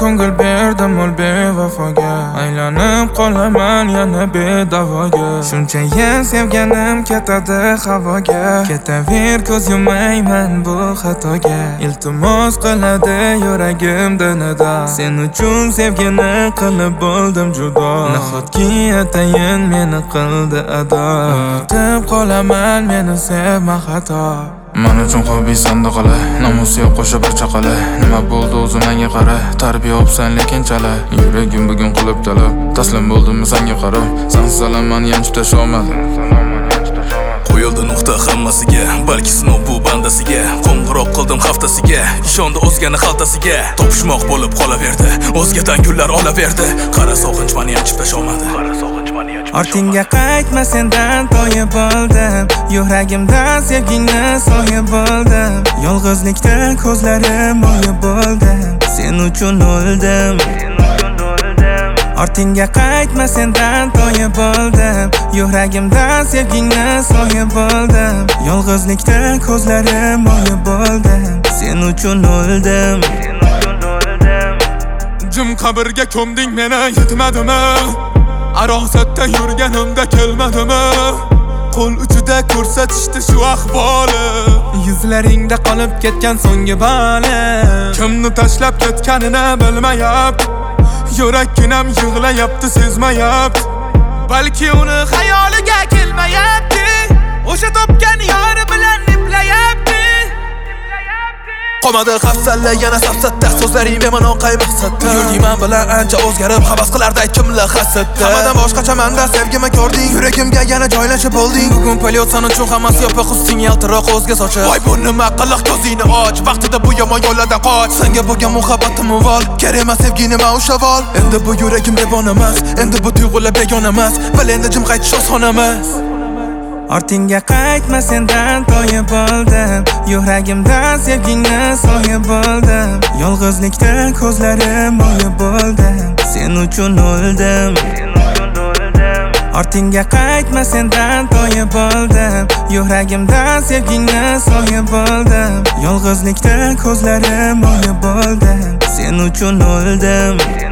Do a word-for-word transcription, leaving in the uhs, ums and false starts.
ko'ngil berdim ol bevafoga, aylanib qolaman yana bedavoga. Shuncha yil sevganim ketadi havoga, ketaver ko'z yumayman bu xatoga. Iltimos qiladi yuragimda nida, sen uchun sevgini qilib bo'ldim judo. Nahotki atayin meni qildi ado, unutib qolaman meni sevma xato. Men uchun hobby sandoqala, nomus yo'q qo'sha bir chaqala. Nima bo'ldi o'zi menga qara, tarbiya opsan lekin chala. Yuragim bugun qilib talab, taslim bo'ldim senga qarab. Sensiz alamman yanchib tasholmadim. Qo'yildi nuqta hammasiga, balki sinov bu bandasiga. Qo'ng'iroq qildim haftasiga, ishondi o'zgani xaltasiga. Topishmoq bo'lib qolaverdi, o'zgadan gullar olaverdi. Qara sog'inch meni yanchib tasholmadi. Qara sog'inch meni yanchib Ortingga qaytma, sendan toyib bo'ldim. Yuragimda sevgingni so'yib bo'ldim. Yolg'izlikda ko'zlarim o'yib bo'ldim. Sen uchun o'ldim. Ortingga qaytma, sendan toyib bo'ldim. Yuragimda sevgingni so'yib bo'ldim. Yolg'izlikda ko'zlarim o'yib bo'ldim. Sen uchun o'ldim. Jim qabrga ko'mding meni yetmadimi? Arosatda yurganimda kelmadimi? Qo'l uchida ko'rsatishdi shu ahvoli. Yuzlaringda qolib ketgan so'nggi balim, kimni tashlab ketganini bilmayapti. Yurakginam yig'layapti, sezmayapti. Balki uni xayoliga kelmayapti. O'sha topgan yori bilan neplayapti. Qomadi hafsalla yana safsatda, so'zlaring bemalol qay maqsadda. Yurging men bilan ancha o'zgarib, havas qilardi kimlar hasadda. Hammadan boshqacha menda sevgimni ko'rding, yuragimga yana joylashib bo'lding. Bugun polyot san uchun hammasi yopiq, usting yaltiroq o'zga sochib. Voy bu nima qiliq, ko'zingni och, vaqtida bu yomon yo'llardan qoch. Senga bo'lgan muhabbatim uvol, kerak emas sevgini men ushavol. Endi bu yuragim devona emas, endi bu tuyg'ular begona emas. Bil endi jim qaytish oson emas. Ortingga qaytma, sendan toyib bo'ldim. Yuragimda sevgingni so'yib bo'ldim. Yolg'izlikda ko'zlarim o'yib bo'ldim. Sen uchun o'ldim. Ortingga qaytma, sendan toyib bo'ldim. Yuragimda sevgingni so'yib bo'ldim. Yolg'izlikda ko'zlarim o'yib bo'ldim. Sen uchun o'ldim.